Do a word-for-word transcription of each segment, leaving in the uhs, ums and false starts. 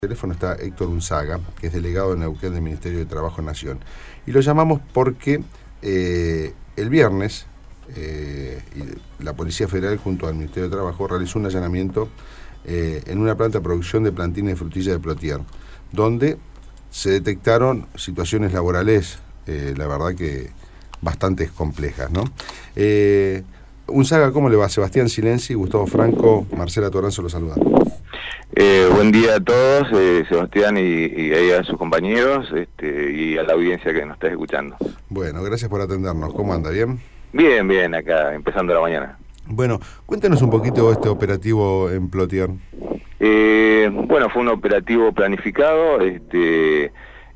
El teléfono está Héctor Unzaga, que es delegado de Neuquén del Ministerio de Trabajo Nación. Y lo llamamos porque eh, el viernes eh, la Policía Federal junto al Ministerio de Trabajo realizó un allanamiento eh, en una planta de producción de plantines de frutilla de Plotier, donde se detectaron situaciones laborales, eh, la verdad que bastante complejas, ¿no? Eh, Unzaga, ¿cómo le va? Sebastián Silenzi, Gustavo Franco, Marcela Toranzo los saludan. Eh, buen día a todos, eh, Sebastián y, y ahí a sus compañeros este, y a la audiencia que nos está escuchando. Bueno, gracias por atendernos. ¿Cómo anda? ¿Bien? Bien, bien, acá, empezando la mañana. Bueno, cuéntenos un poquito este operativo en Plotier. Eh, bueno, fue un operativo planificado este,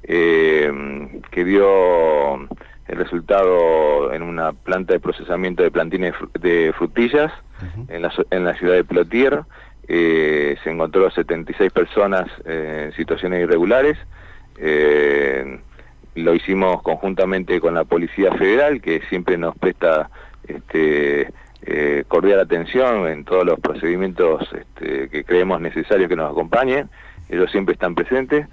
eh, que dio el resultado en una planta de procesamiento de plantines de frutillas uh-huh. en, la, en la ciudad de Plotier. Eh, se encontró setenta y seis personas eh, en situaciones irregulares. Eh, lo hicimos conjuntamente con la Policía Federal, que siempre nos presta este, eh, cordial atención en todos los procedimientos este, que creemos necesarios que nos acompañen. Ellos siempre están presentes.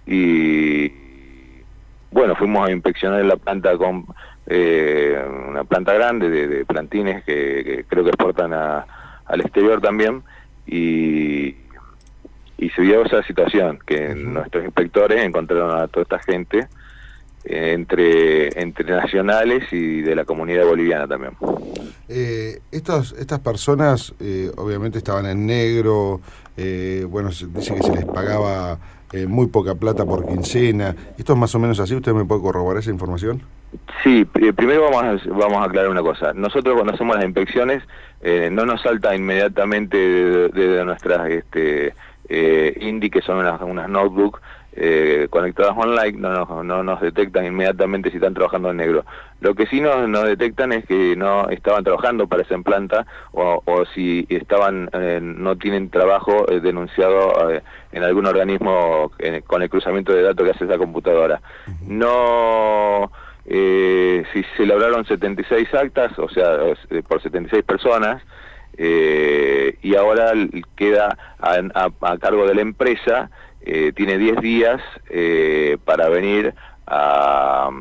Y bueno, fuimos a inspeccionar la planta con eh, una planta grande de, de plantines que, que creo que exportan a, al exterior también. Y, y se dio esa situación, que uh-huh. nuestros inspectores encontraron a toda esta gente eh, entre, entre nacionales y de la comunidad boliviana también. Eh, estos, estas personas eh, obviamente estaban en negro, eh, bueno, se dice que se les pagaba eh, muy poca plata por quincena. ¿Esto es más o menos así? ¿Usted me puede corroborar esa información? Sí, primero vamos a, vamos a aclarar una cosa. Nosotros cuando hacemos las inspecciones eh, no nos salta inmediatamente de, de, de nuestras este, eh, I N D I, que son unas, unas notebooks eh, conectadas online, no, no, no nos detectan inmediatamente si están trabajando en negro. Lo que sí nos, nos detectan es que no estaban trabajando para esa planta o, o si estaban eh, no tienen trabajo eh, denunciado eh, en algún organismo eh, con el cruzamiento de datos que hace esa computadora. Uh-huh. No... Eh, si se elaboraron setenta y seis actas, o sea, por setenta y seis personas, eh, y ahora queda a, a, a cargo de la empresa, eh, tiene diez días eh, para venir a,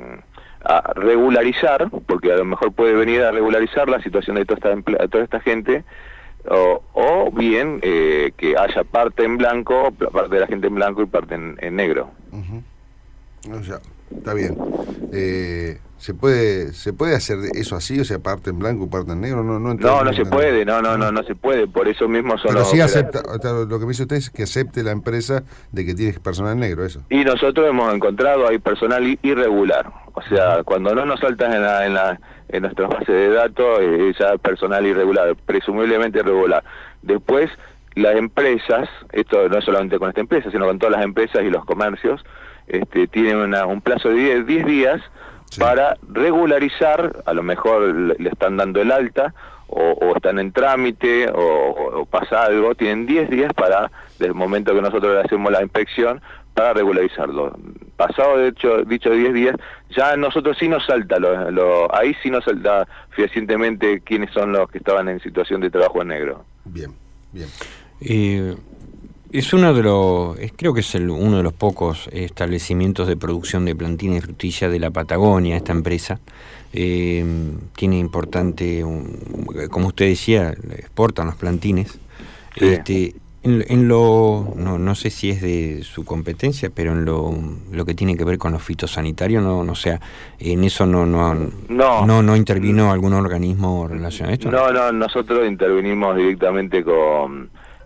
a regularizar, porque a lo mejor puede venir a regularizar la situación de toda esta, toda esta gente, o, o bien eh, que haya parte en blanco, parte de la gente en blanco y parte en, en negro. Uh-huh. O sea, está bien. Eh, ¿se puede se puede hacer eso así? O sea, parte en blanco y parte en negro. No, no, no, no se puede, no, no, no, no se puede. Por eso mismo son Pero los sí acepta, lo que me dice usted es que acepte la empresa de que tiene personal negro, eso. Y nosotros hemos encontrado hay personal irregular. O sea, cuando no nos saltan en la, en la en nuestras bases de datos, eh, ya personal irregular, presumiblemente irregular. Después, las empresas, esto no es solamente con esta empresa, sino con todas las empresas y los comercios, Este, tienen una, un plazo de diez días sí. para regularizar, a lo mejor le, le están dando el alta, o, o están en trámite, o, o, o pasa algo, tienen diez días para, desde el momento que nosotros le hacemos la inspección, para regularizarlo. Pasado de hecho, dicho diez días, ya nosotros sí nos salta, lo, lo, ahí sí nos salta fehacientemente quiénes son los que estaban en situación de trabajo en negro. Bien, bien. Eh... Es uno de los, creo que es el, uno de los pocos establecimientos de producción de plantines de frutilla de la Patagonia, esta empresa. Eh, tiene importante, un, como usted decía, exportan los plantines. Sí. Este, en, en lo, no, no sé si es de su competencia, pero en lo, lo que tiene que ver con lo fitosanitario, no, no sea, en eso no, no, no, no, no intervino algún organismo relacionado a esto. No, no, nosotros intervenimos directamente con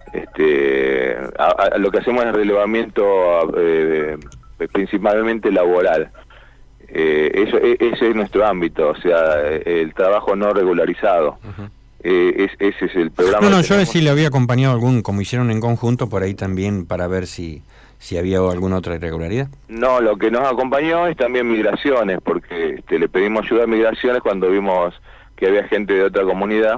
Este, a, a, lo que hacemos es relevamiento eh, principalmente laboral. Eh, eso, e, ese es nuestro ámbito, o sea, el trabajo no regularizado. Uh-huh. eh, es, ese es el programa. No, no, yo sí le había acompañado algún, como hicieron en conjunto, por ahí también para ver si, si había alguna otra irregularidad. No, lo que nos acompañó es también migraciones, porque este, le pedimos ayuda a migraciones cuando vimos que había gente de otra comunidad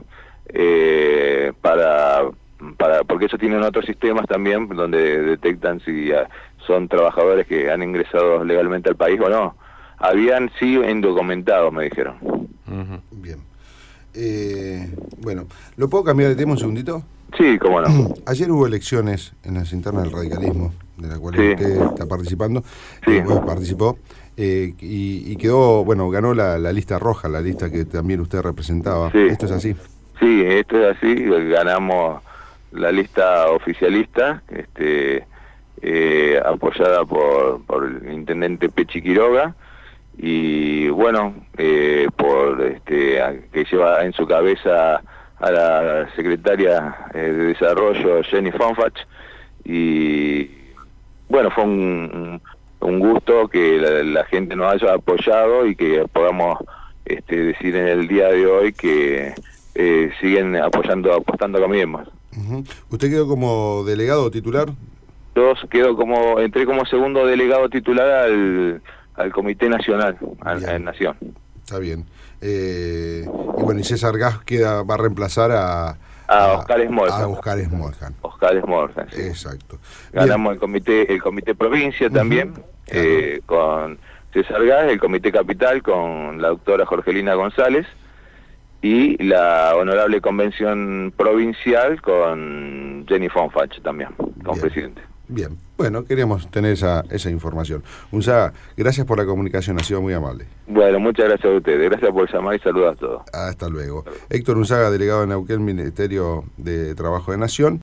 eh, para... Para, porque ellos tienen otros sistemas también donde detectan si uh, son trabajadores que han ingresado legalmente al país o no. Habían sí indocumentados, me dijeron. Uh-huh. Bien. Eh, bueno, ¿lo puedo cambiar de tema un segundito? Sí, cómo no. Ayer hubo elecciones en las internas del radicalismo, de la cual Sí. usted está participando, Sí. eh, bueno, participó, eh, y, y quedó, bueno, ganó la, la lista roja, la lista que también usted representaba. Sí. ¿Esto es así? Sí, esto es así, ganamos la lista oficialista, este, eh, apoyada por, por el intendente Pechi Quiroga, y bueno, eh, por este, a- que lleva en su cabeza a la secretaria eh, de Desarrollo, Jenny Fonfach, y bueno, fue un, un gusto que la, la gente nos haya apoyado y que podamos este, decir en el día de hoy que eh, siguen apoyando, apostando con Cambiemos. Uh-huh. ¿Usted quedó como delegado titular? Yo quedo como, entré como segundo delegado titular al, al Comité Nacional, a, a Nación. Está bien. Eh, y bueno, y César Gas queda, va a reemplazar a... A, a Oscar Smoljan. A Oscar Smoljan. Oscar Smoljan, sí. Exacto. Ganamos Bien. el comité, el comité provincia también, Uh-huh. eh, con César Gas, el comité capital con la doctora Jorgelina González, y la honorable convención provincial con Jenny Fonfach también, como Bien. presidente. Bien, bueno, queríamos tener esa, esa información. Unzaga, gracias por la comunicación, ha sido muy amable. Bueno, muchas gracias a ustedes, gracias por llamar y saludos a todos. Hasta luego. Héctor Unzaga, delegado de Neuquén, Ministerio de Trabajo de Nación.